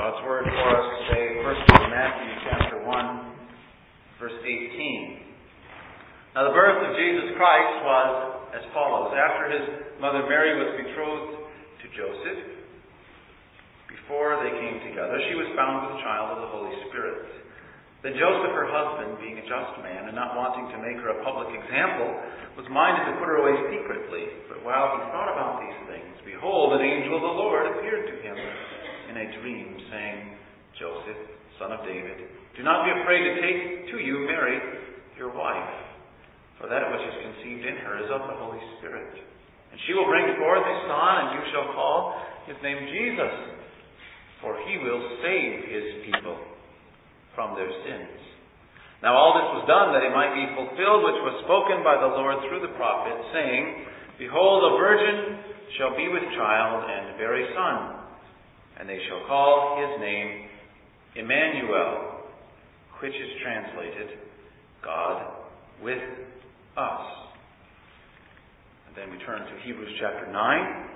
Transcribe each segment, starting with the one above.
God's Word for us today, first in Matthew chapter 1, verse 18. Now the birth of Jesus Christ was as follows. After his mother Mary was betrothed to Joseph, before they came together, she was found with child of the Holy Spirit. Then Joseph, her husband, being a just man, and not wanting to make her a public example, was minded to put her away secretly. But while he thought about these things, behold, an angel of the Lord appeared to him in a dream, saying, Joseph, son of David, do not be afraid to take to you Mary, your wife, for that which is conceived in her is of the Holy Spirit. And she will bring forth a son, and you shall call his name Jesus, for he will save his people from their sins. Now all this was done that it might be fulfilled which was spoken by the Lord through the prophet, saying, Behold, a virgin shall be with child and bear a son, and they shall call his name Emmanuel, which is translated, God with us. And then we turn to Hebrews chapter 9,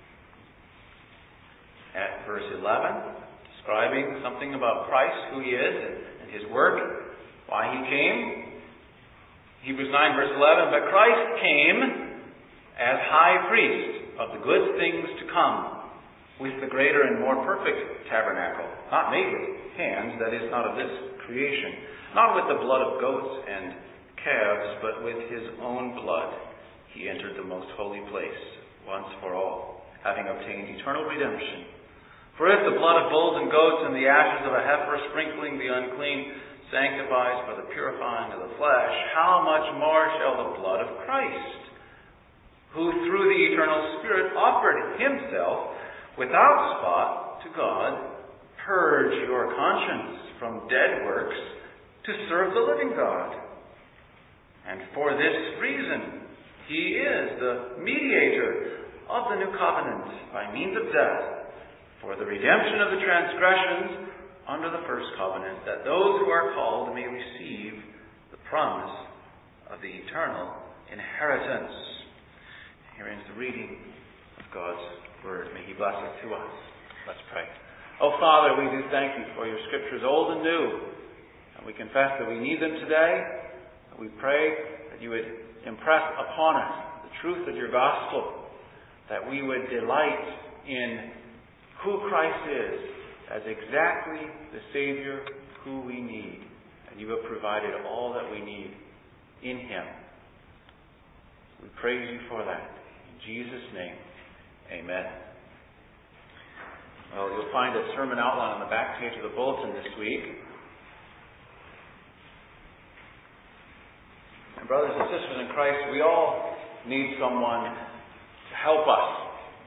at verse 11, describing something about Christ, who he is, and his work, why he came. Hebrews 9, verse 11, But Christ came as high priest of the good things to come, with the greater and more perfect tabernacle, not made with hands, that is, not of this creation, not with the blood of goats and calves, but with his own blood he entered the most holy place once for all, having obtained eternal redemption. For if the blood of bulls and goats and the ashes of a heifer sprinkling the unclean sanctifies for the purifying of the flesh, how much more shall the blood of Christ, who through the eternal Spirit offered himself without spot to God, purge your conscience from dead works to serve the living God. And for this reason, he is the mediator of the new covenant by means of death, for the redemption of the transgressions under the first covenant, that those who are called may receive the promise of the eternal inheritance. Here ends the reading of God's Word. May he bless it to us. Let's pray. Oh, Father, we do thank you for your Scriptures old and new, and we confess that we need them today. We pray that you would impress upon us the truth of your gospel, that we would delight in who Christ is as exactly the Savior who we need. And you have provided all that we need in him. We praise you for that. In Jesus' name, amen. Well, you'll find a sermon outline on the back page of the bulletin this week. And brothers and sisters in Christ, we all need someone to help us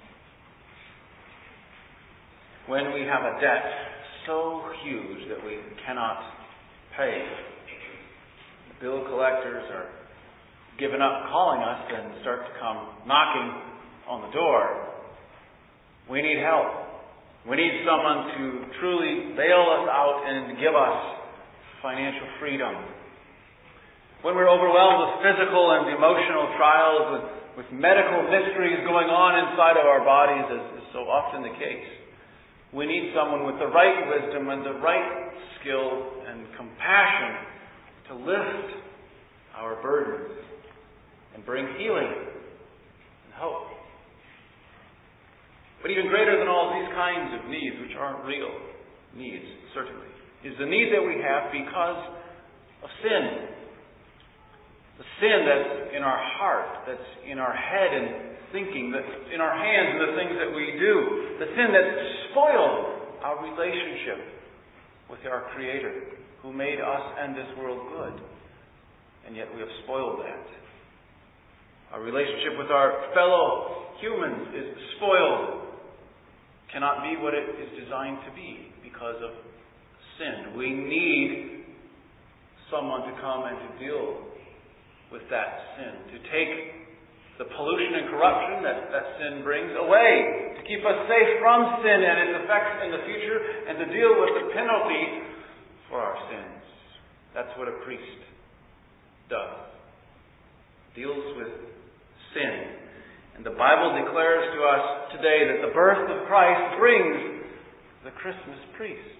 when we have a debt so huge that we cannot pay. The bill collectors are giving up calling us and start to come knocking on the door. We need help. We need someone to truly bail us out and give us financial freedom. When we're overwhelmed with physical and emotional trials, with medical mysteries going on inside of our bodies, as is so often the case, we need someone with the right wisdom and the right skill and compassion to lift our burdens and bring healing and hope. But even greater than all these kinds of needs, which aren't real needs, certainly, is the need that we have because of sin. The sin that's in our heart, that's in our head and thinking, that's in our hands and the things that we do. The sin that's spoiled our relationship with our Creator, who made us and this world good. And yet we have spoiled that. Our relationship with our fellow humans is spoiled. Cannot be what it is designed to be because of sin. We need someone to come and to deal with that sin, to take the pollution and corruption that sin brings away, to keep us safe from sin and its effects in the future, and to deal with the penalty for our sins. That's what a priest does. Deals with sin. And the Bible declares to us today that the birth of Christ brings the Christmas priest.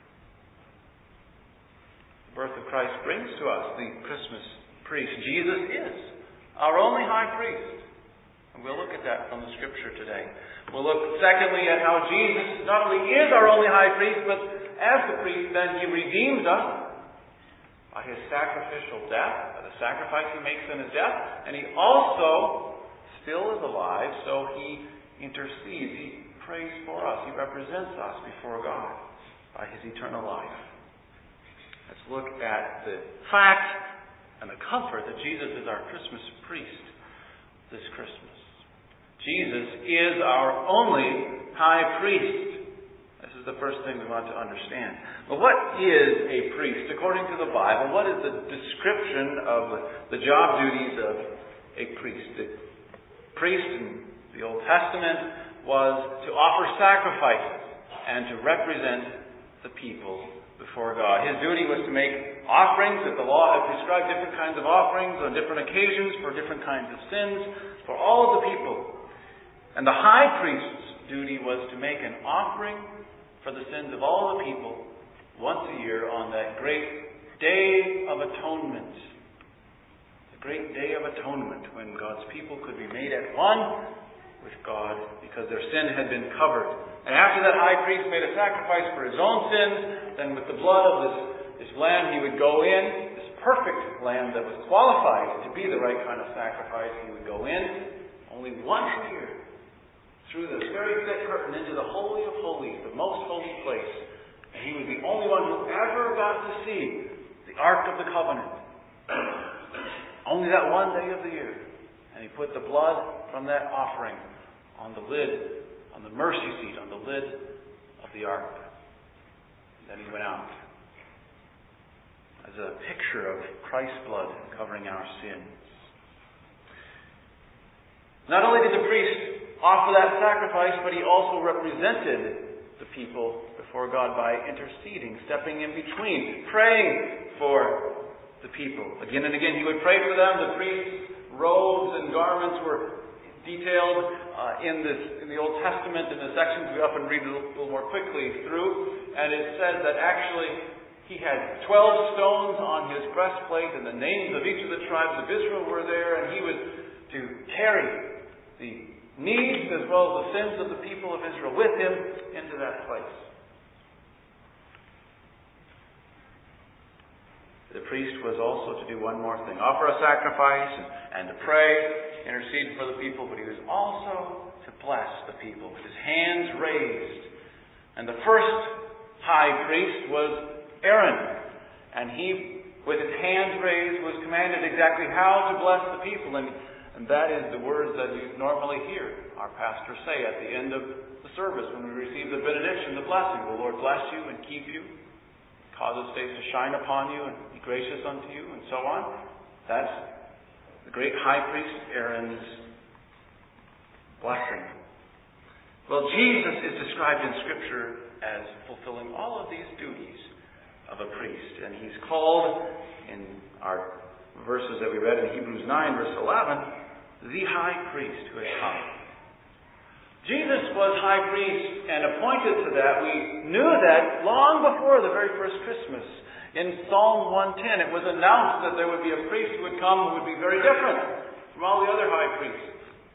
The birth of Christ brings to us the Christmas priest. Jesus is our only high priest. And we'll look at that from the Scripture today. We'll look, secondly, at how Jesus not only is our only high priest, but as the priest, then He redeems us by His sacrificial death, by the sacrifice He makes in His death. And He also still is alive, so He intercedes. He prays for us. He represents us before God by His eternal life. Let's look at the fact and the comfort that Jesus is our Christmas priest this Christmas. Jesus is our only high priest. This is the first thing we want to understand. Well, what is a priest? According to the Bible, what is the description of the job duties of a priest? The priest in the Old Testament was to offer sacrifices and to represent the people before God. His duty was to make offerings that the law had prescribed, different kinds of offerings on different occasions for different kinds of sins for all of the people. And the high priest's duty was to make an offering for the sins of all the people once a year on that great Day of Atonement. The great Day of Atonement, when God's people could be made at one with God because their sin had been covered. And after that high priest made a sacrifice for his own sins, then with the blood of this lamb he would go in, this perfect lamb that was qualified to be the right kind of sacrifice, he would go in only once a year through this very thick curtain into the Holy of Holies, the most holy place. And he was the only one who ever got to see the Ark of the Covenant. Only that one day of the year. And he put the blood from that offering on the lid, on the mercy seat, on the lid of the Ark. And then he went out as a picture of Christ's blood covering our sins. Not only did the priest offer that sacrifice, but he also represented the people before God by interceding, stepping in between, praying for the people. Again and again he would pray for them. The priest's robes and garments were detailed in the Old Testament in the sections we often read a little more quickly through. And it says that actually he had 12 stones on his breastplate, and the names of each of the tribes of Israel were there, and he was to carry the needs as well as the sins of the people of Israel with him into that place. The priest was also to do one more thing, offer a sacrifice and to pray, intercede for the people, but he was also to bless the people with his hands raised. And the first high priest was Aaron, and he, with his hands raised, was commanded exactly how to bless the people. And that is the words that you normally hear our pastors say at the end of the service when we receive the benediction, the blessing. The Lord bless you and keep you, cause His face to shine upon you and be gracious unto you, and so on. That's the great high priest Aaron's blessing. Well, Jesus is described in Scripture as fulfilling all of these duties of a priest. And He's called, in our verses that we read in Hebrews 9, verse 11, the high priest who has come. Jesus was high priest and appointed to that. We knew that long before the very first Christmas. In Psalm 110, it was announced that there would be a priest who would come who would be very different from all the other high priests.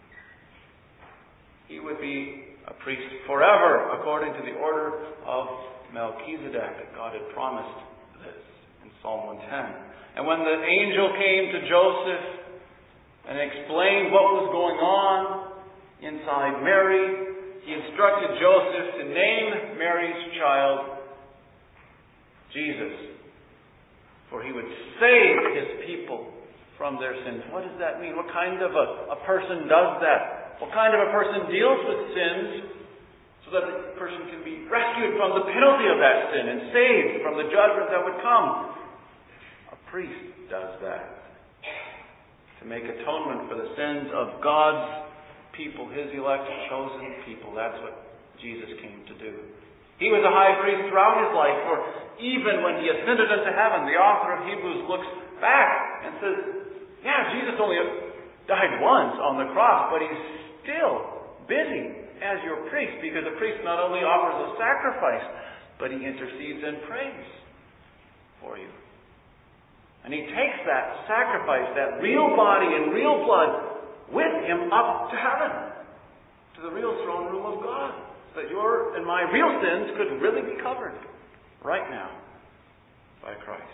He would be a priest forever, according to the order of Melchizedek. God had promised this in Psalm 110. And when the angel came to Joseph and explained what was going on inside Mary, he instructed Joseph to name Mary's child Jesus, for he would save his people from their sins. What does that mean? What kind of a person does that? What kind of a person deals with sins so that the person can be rescued from the penalty of that sin and saved from the judgment that would come? A priest does that. To make atonement for the sins of God's people, His elect, chosen people. That's what Jesus came to do. He was a high priest throughout His life, for even when He ascended into heaven, the author of Hebrews looks back and says, yeah, Jesus only died once on the cross, but He's still busy as your priest, because a priest not only offers a sacrifice, but he intercedes and prays for you. And he takes that sacrifice, that real body and real blood, with him up to heaven, to the real throne room of God, so that your and my real sins could really be covered right now by Christ.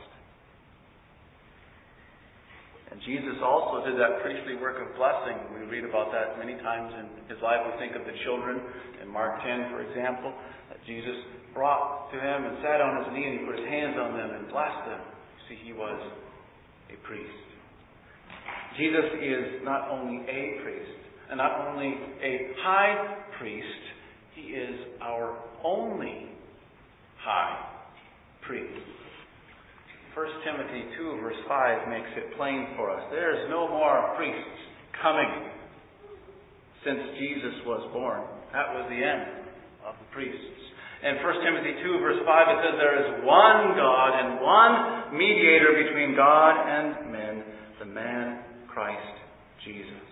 And Jesus also did that priestly work of blessing. We read about that many times in his life. We think of the children in Mark 10, for example, that Jesus brought to him and sat on his knee and he put his hands on them and blessed them. See, he was a priest. Jesus is not only a priest, and not only a high priest, he is our only high priest. 1 Timothy 2 verse 5 makes it plain for us. There is no more priests coming since Jesus was born. That was the end of the priests. In 1 Timothy 2 verse 5 it says there is one God and one mediator between God and men, the man Christ Jesus.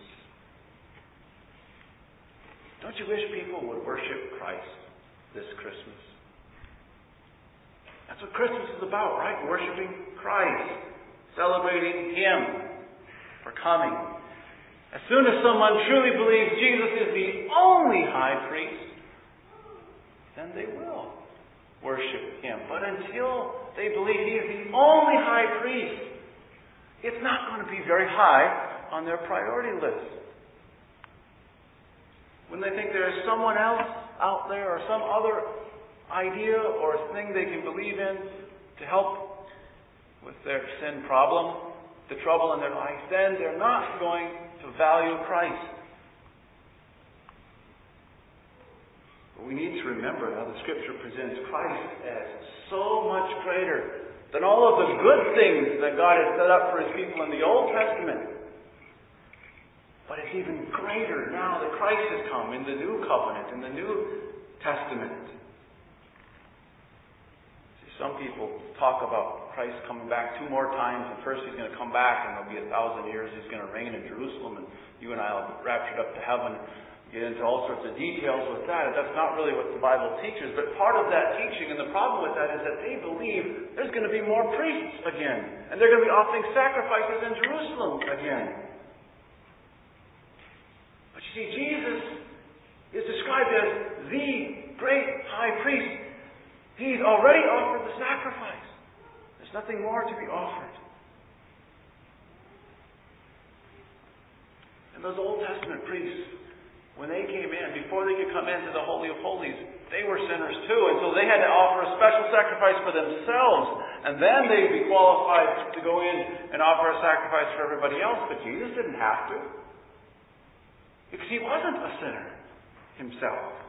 Don't you wish people would worship Christ this Christmas? That's what Christmas is about, right? Worshiping Christ. Celebrating Him for coming. As soon as someone truly believes Jesus is the only high priest, then they will worship Him. But until they believe He is the only high priest, it's not going to be very high on their priority list. When they think there is someone else out there or some other idea or thing they can believe in to help with their sin problem, the trouble in their life, then they're not going to value Christ. But we need to remember how the Scripture presents Christ as so much greater than all of the good things that God has set up for His people in the Old Testament. But it's even greater now that Christ has come in the New Covenant, in the New Testament. Some people talk about Christ coming back 2 more times, and first He's going to come back and there'll be 1,000 years He's going to reign in Jerusalem, and you and I will be raptured up to heaven. Get into all sorts of details with that. That's not really what the Bible teaches, but part of that teaching, and the problem with that is that they believe there's going to be more priests again, and they're going to be offering sacrifices in Jerusalem again. But you see, Jesus is described as the great high priest. He's already offered the sacrifice. There's nothing more to be offered. And those Old Testament priests, when they came in, before they could come into the Holy of Holies, they were sinners too. And so they had to offer a special sacrifice for themselves. And then they'd be qualified to go in and offer a sacrifice for everybody else. But Jesus didn't have to. Because He wasn't a sinner Himself.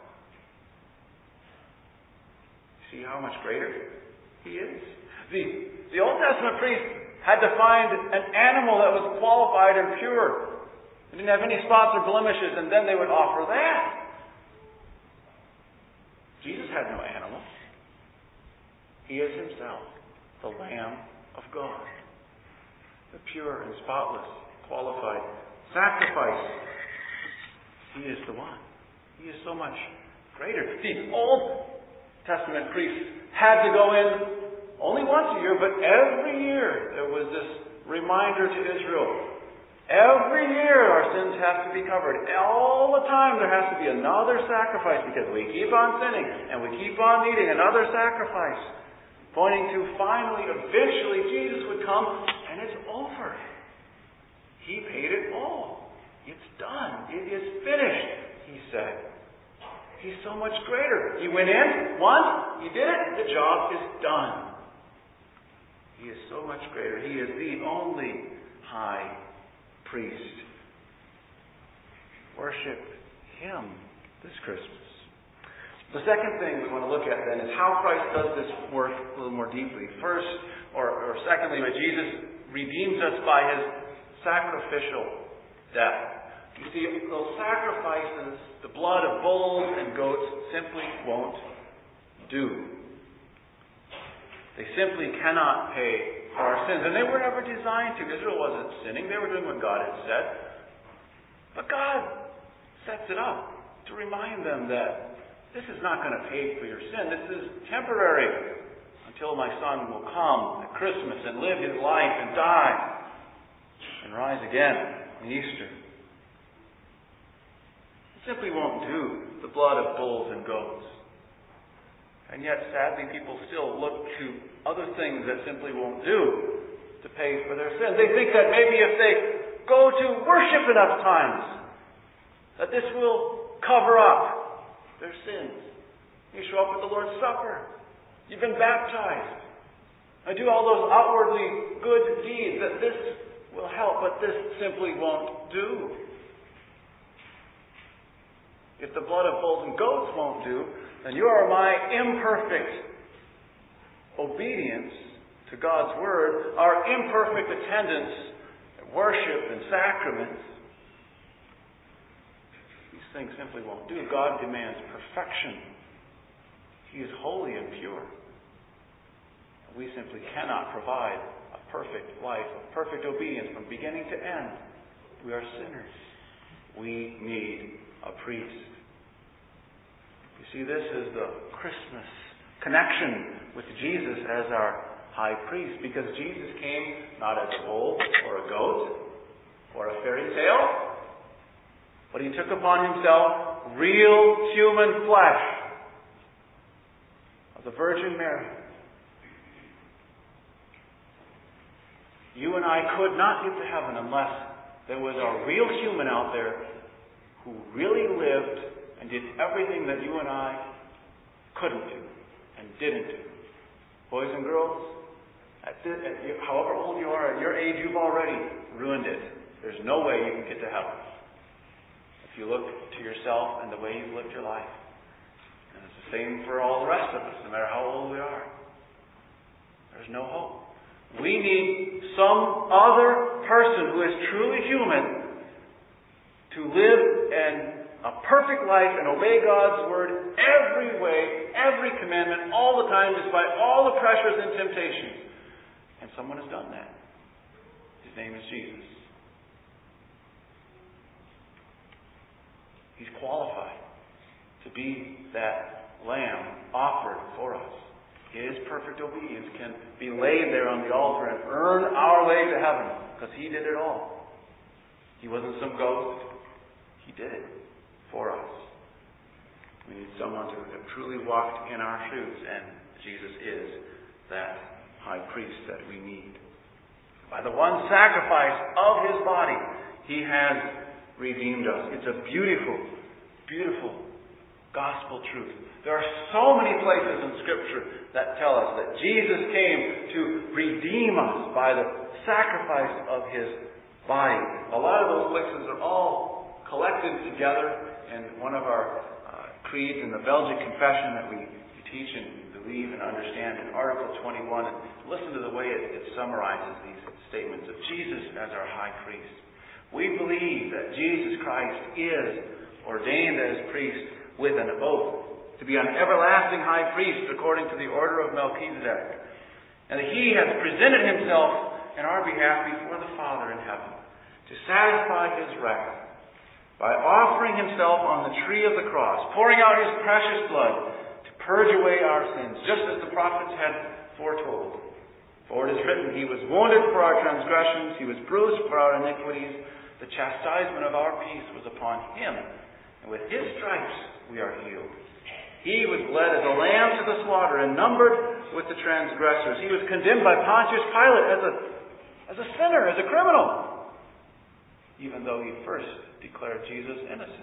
See how much greater He is? The Old Testament priest had to find an animal that was qualified and pure. It didn't have any spots or blemishes, and then they would offer that. Jesus had no animal. He is Himself, the Lamb of God. The pure and spotless, qualified sacrifice. He is the one. He is so much greater. The Old Testament priests had to go in only once a year, but every year there was this reminder to Israel. Every year our sins have to be covered. All the time there has to be another sacrifice because we keep on sinning and we keep on needing another sacrifice. Pointing to finally, eventually Jesus would come and it's over. He paid it all. It's done. It is finished, He said. He's so much greater. He went in once, He did it, the job is done. He is so much greater. He is the only high priest. Worship Him this Christmas. The second thing we want to look at then is how Christ does this work a little more deeply. First, or secondly, that Jesus redeems us by His sacrificial death. You see, those sacrifices, the blood of bulls and goats, simply won't do. They simply cannot pay for our sins. And they were never designed to. Israel wasn't sinning. They were doing what God had said. But God sets it up to to remind them that this is not going to pay for your sin. This is temporary until my Son will come at Christmas and live his life and die and rise again on Easter. It simply won't do, the blood of bulls and goats. And yet, sadly, people still look to other things that simply won't do to pay for their sins. They think that maybe if they go to worship enough times, that this will cover up their sins. You show up at the Lord's Supper. You've been baptized. I do all those outwardly good deeds, that this will help, but this simply won't do. If the blood of bulls and goats won't do, then you are my imperfect obedience to God's Word, our imperfect attendance at worship and sacraments. These things simply won't do. God demands perfection. He is holy and pure. We simply cannot provide a perfect life, a perfect obedience from beginning to end. We are sinners. We need a priest. You see, this is the Christmas connection with Jesus as our high priest, because Jesus came not as a bull or a goat or a fairy tale, but he took upon himself real human flesh of the Virgin Mary. You and I could not get to heaven unless there was a real human out there who really lived and did everything that you and I couldn't do and didn't do. Boys and girls, however old you are, at your age, you've already ruined it. There's no way you can get to heaven if you look to yourself and the way you've lived your life. And it's the same for all the rest of us, no matter how old we are. There's no hope. We need some other person who is truly human to live a perfect life and obey God's Word every way, every commandment, all the time, despite all the pressures and temptations. And someone has done that. His name is Jesus. He's qualified to be that lamb offered for us. His perfect obedience can be laid there on the altar and earn our way to heaven, because He did it all. He wasn't some ghost. He did it for us. We need someone to have truly walked in our shoes, and Jesus is that high priest that we need. By the one sacrifice of His body, He has redeemed us. It's a beautiful, beautiful gospel truth. There are so many places in Scripture that tell us that Jesus came to redeem us by the sacrifice of His body. A lot of those places are all collected together in one of our creeds in the Belgic Confession that we teach and believe and understand in Article 21. And listen to the way it summarizes these statements of Jesus as our high priest. We believe that Jesus Christ is ordained as priest with an oath to be an everlasting high priest according to the order of Melchizedek, and that He has presented Himself in our behalf before the Father in heaven to satisfy His wrath by offering Himself on the tree of the cross, pouring out His precious blood to purge away our sins, just as the prophets had foretold. For it is written, He was wounded for our transgressions, He was bruised for our iniquities, the chastisement of our peace was upon Him, and with His stripes we are healed. He was led as a lamb to the slaughter and numbered with the transgressors. He was condemned by Pontius Pilate as a sinner, as a criminal, even though he first declared Jesus innocent.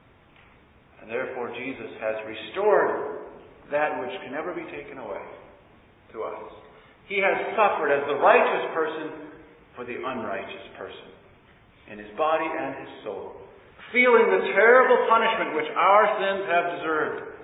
And therefore Jesus has restored that which can never be taken away to us. He has suffered as the righteous person for the unrighteous person in His body and His soul, feeling the terrible punishment which our sins have deserved.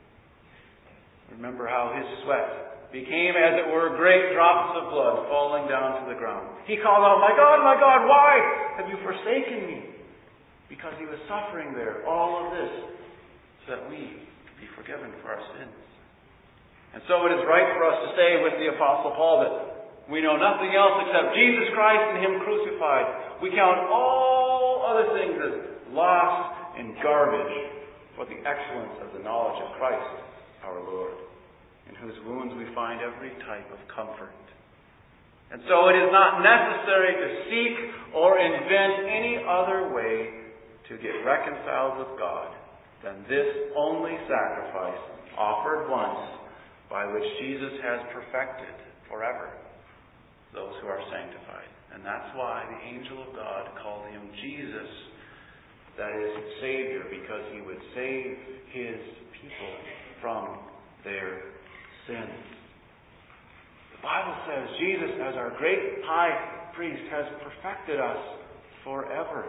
Remember how His sweat became, as it were, great drops of blood falling down to the ground. He called out, my God, why have you forsaken me? Because He was suffering there, all of this, so that we could be forgiven for our sins. And so it is right for us to say with the Apostle Paul that we know nothing else except Jesus Christ and Him crucified. We count all other things as lost and garbage for the excellence of the knowledge of Christ our Lord, in whose wounds we find every type of comfort. And so it is not necessary to seek or invent any other way to get reconciled with God than this only sacrifice offered once, by which Jesus has perfected forever those who are sanctified. And that's why the angel of God called him Jesus, that is, Savior, because he would save his people from their sins. The Bible says Jesus, as our great high priest, has perfected us forever.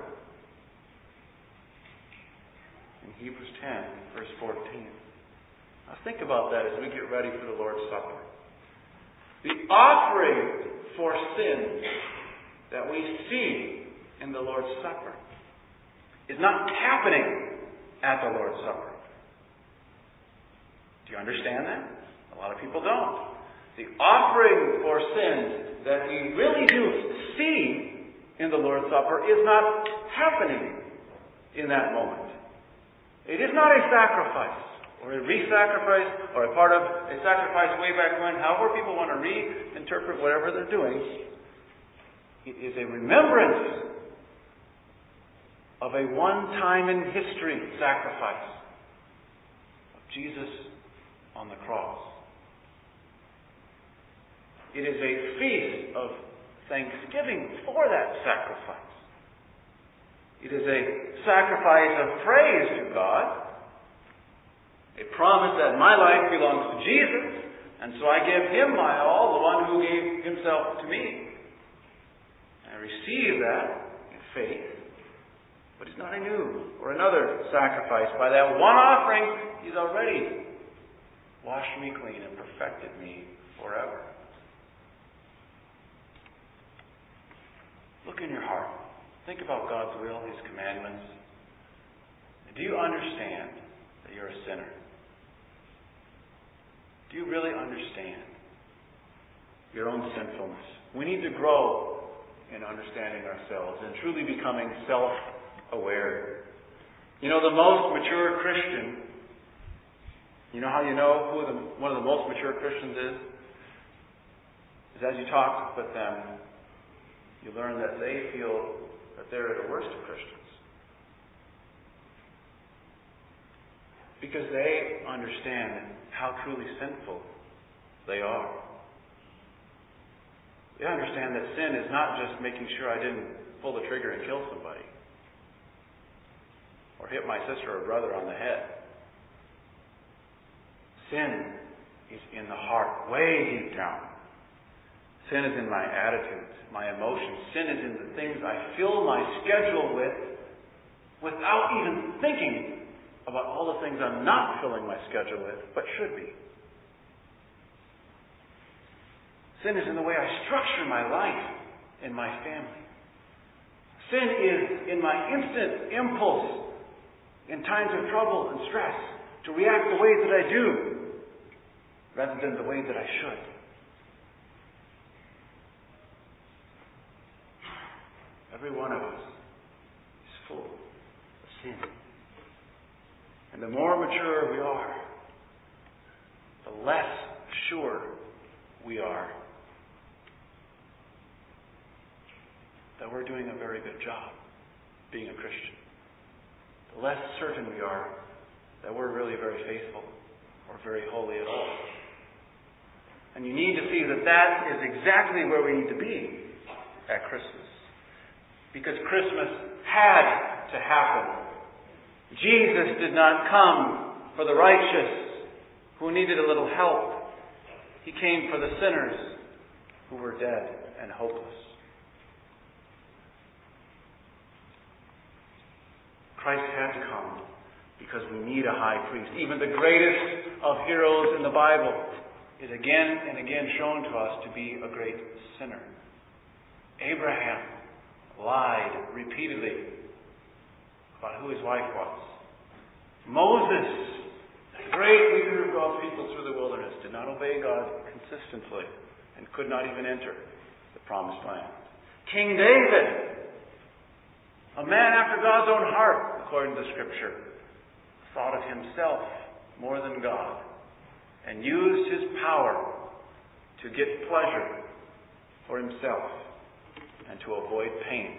In Hebrews 10, verse 14. Now think about that as we get ready for the Lord's Supper. The offering for sins that we see in the Lord's Supper is not happening at the Lord's Supper. Do you understand that? A lot of people don't. The offering for sins that we really do see in the Lord's Supper is not happening in that moment. It is not a sacrifice, or a re-sacrifice, or a part of a sacrifice way back when, however people want to reinterpret whatever they're doing. It is a remembrance of a one-time in history sacrifice of Jesus on the cross. It is a feast of thanksgiving for that sacrifice. It is a sacrifice of praise to God. A promise that my life belongs to Jesus, and so I give him my all, the one who gave himself to me. I receive that in faith. But it's not a new or another sacrifice. By that one offering, he's already washed me clean and perfected me forever. Look in your heart. Think about God's will, his commandments. Do you understand that you're a sinner? Do you really understand your own sinfulness? We need to grow in understanding ourselves and truly becoming self-aware. You know, the most mature Christian, you know how you know who one of the most mature Christians is? Is as you talk with them, you learn that they feel that they're the worst of Christians. Because they understand how truly sinful they are. They understand that sin is not just making sure I didn't pull the trigger and kill somebody, or hit my sister or brother on the head. Sin is in the heart, way deep down. Sin is in my attitudes, my emotions. Sin is in the things I fill my schedule with without even thinking about all the things I'm not filling my schedule with, but should be. Sin is in the way I structure my life and my family. Sin is in my instant impulse in times of trouble and stress to react the way that I do rather than the way that I should. Every one of us is full of sin. And the more mature we are, the less sure we are that we're doing a very good job being a Christian. The less certain we are that we're really very faithful or very holy at all. And you need to see that that is exactly where we need to be at Christmas. Because Christmas had to happen. Jesus did not come for the righteous who needed a little help. He came for the sinners who were dead and hopeless. Christ had to come because we need a high priest. Even the greatest of heroes in the Bible is again and again shown to us to be a great sinner. Abraham lied repeatedly about who his wife was. Moses, the great leader of God's people through the wilderness, did not obey God consistently and could not even enter the promised land. King David, a man after God's own heart, according to the Scripture, thought of himself more than God and used his power to get pleasure for himself and to avoid pain.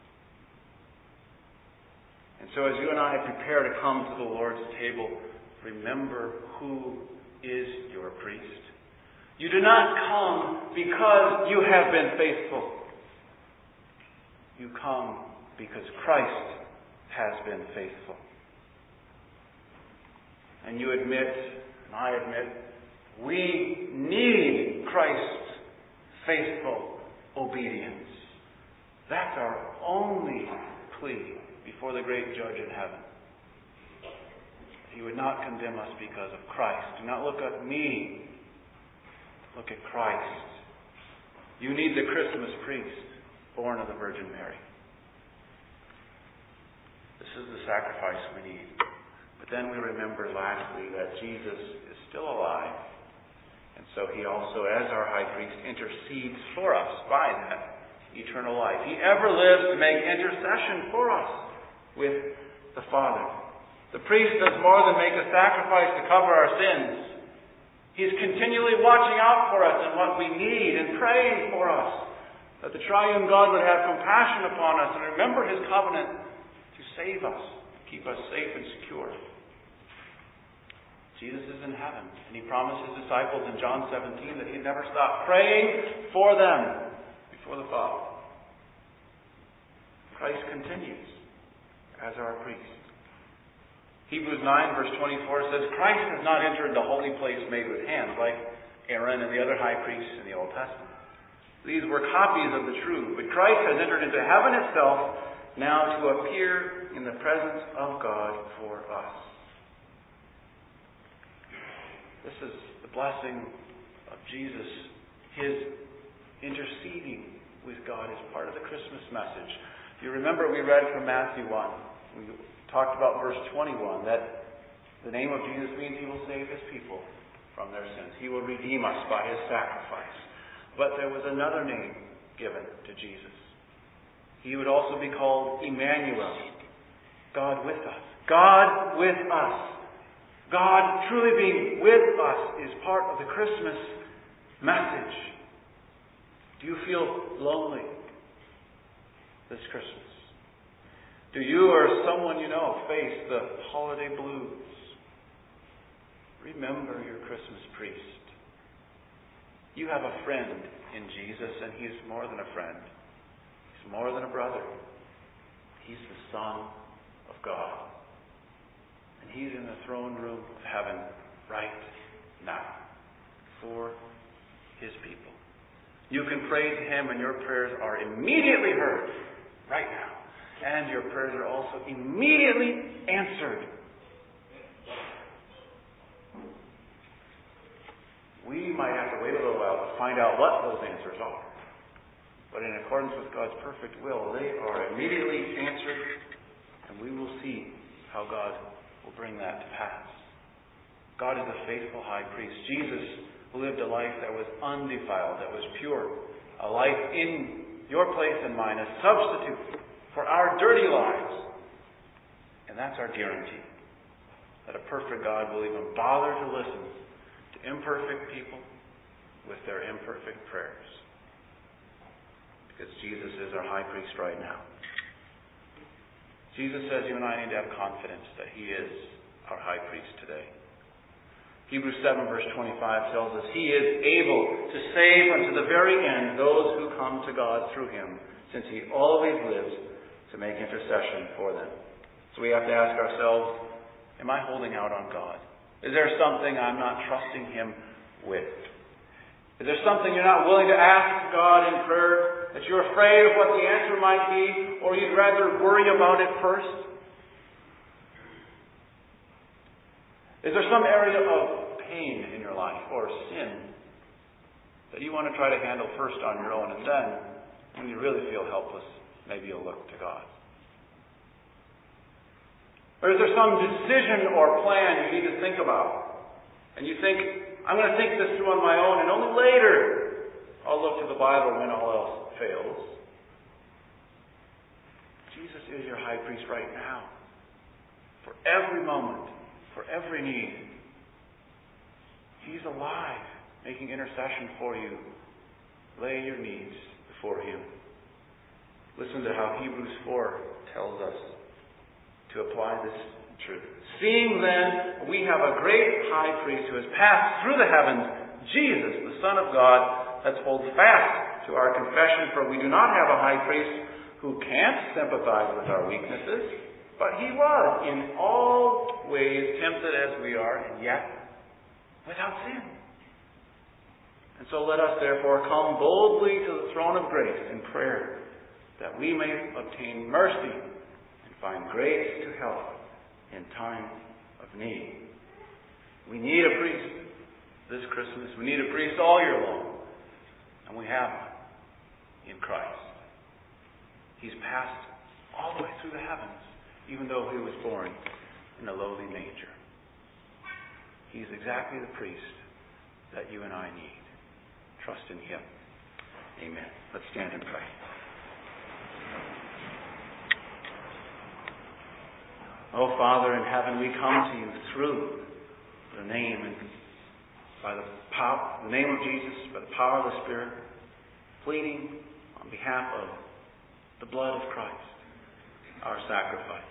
And so as you and I prepare to come to the Lord's table, remember who is your priest. You do not come because you have been faithful. You come because Christ has been faithful. And you admit, and I admit, we need Christ's faithful obedience. That's our only plea before the great judge in heaven. He would not condemn us because of Christ. Do not look at me. Look at Christ. You need the Christmas priest, born of the Virgin Mary. This is the sacrifice we need. But then we remember lastly that Jesus is still alive. And so he also, as our high priest, intercedes for us by that eternal life. He ever lives to make intercession for us with the Father. The priest does more than make a sacrifice to cover our sins. He's continually watching out for us and what we need and praying for us, that the triune God would have compassion upon us and remember his covenant to save us, keep us safe and secure. Jesus is in heaven, and he promised his disciples in John 17 that he'd never stop praying for them before the Father. Christ continues as our priest. Hebrews 9 verse 24 says, Christ has not entered the holy place made with hands, like Aaron and the other high priests in the Old Testament. These were copies of the true, but Christ has entered into heaven itself now to appear in the presence of God for us. This is the blessing of Jesus. His interceding with God is part of the Christmas message. You remember we read from Matthew 1. We talked about verse 21, that the name of Jesus means he will save his people from their sins. He will redeem us by his sacrifice. But there was another name given to Jesus. He would also be called Emmanuel, God with us. God with us. God truly being with us is part of the Christmas message. Do you feel lonely this Christmas? Do you or someone you know face the holiday blues? Remember your Christmas priest. You have a friend in Jesus, and he's more than a friend. He's more than a brother. He's the Son of God. And he's in the throne room of heaven right now for his people. You can pray to him, and your prayers are immediately heard right now. And your prayers are also immediately answered. We might have to wait a little while to find out what those answers are. But in accordance with God's perfect will, they are immediately answered, and we will see how God will bring that to pass. God is a faithful high priest. Jesus lived a life that was undefiled, that was pure, a life in your place and mine, a substitute for our dirty lives. And that's our guarantee, that a perfect God will even bother to listen to imperfect people with their imperfect prayers. Because Jesus is our high priest right now. Jesus says you and I need to have confidence that he is our high priest today. Hebrews 7 verse 25 tells us he is able to save unto the very end those who come to God through him, since he always lives to make intercession for them. So we have to ask ourselves, am I holding out on God? Is there something I'm not trusting him with? Is there something you're not willing to ask God in prayer, that you're afraid of what the answer might be, or you'd rather worry about it first? Is there some area of pain in your life, or sin, that you want to try to handle first on your own, and then, when you really feel helpless, maybe you'll look to God? Or is there some decision or plan you need to think about? And you think, I'm going to think this through on my own, and only later I'll look to the Bible when all else fails. Jesus is your high priest right now. For every moment for every need. He's alive, making intercession for you. Lay your needs before Him. Listen to how Hebrews 4 tells us to apply this truth. Seeing then we have a great high priest who has passed through the heavens, Jesus, the Son of God, let's hold fast to our confession, for we do not have a high priest who can't sympathize with our weaknesses, but He was in all ways tempted as we are, and yet without sin. And so let us therefore come boldly to the throne of grace in prayer, that we may obtain mercy and find grace to help in time of need. We need a priest this Christmas. We need a priest all year long. And we have one in Christ. He's passed all the way through the heavens, even though He was born in a lowly manger. He's exactly the priest that you and I need. Trust in Him. Amen. Let's stand and pray. Oh, Father in heaven, we come to You through the name and by the power, the name of Jesus, by the power of the Spirit, pleading on behalf of the blood of Christ, our sacrifice.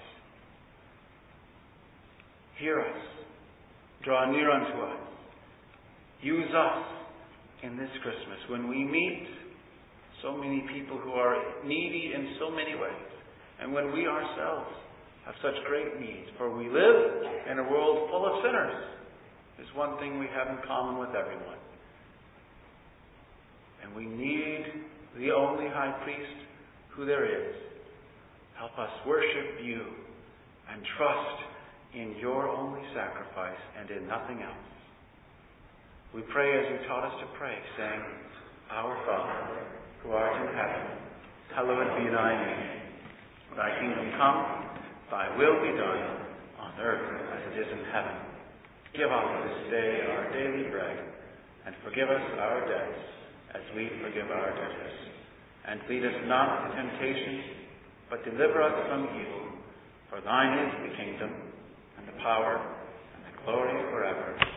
Hear us. Draw near unto us. Use us in this Christmas when we meet so many people who are needy in so many ways, and when we ourselves have such great needs. For we live in a world full of sinners. There's one thing we have in common with everyone. And we need the only high priest who there is. Help us worship You and trust in Your only sacrifice and in nothing else. We pray as You taught us to pray, saying, Our Father, who art in heaven, hallowed be Thy name. Thy kingdom come, Thy will be done, on earth as it is in heaven. Give us this day our daily bread, and forgive us our debts, as we forgive our debtors. And lead us not into temptation, but deliver us from evil. For Thine is the kingdom, and the power, and the glory forever.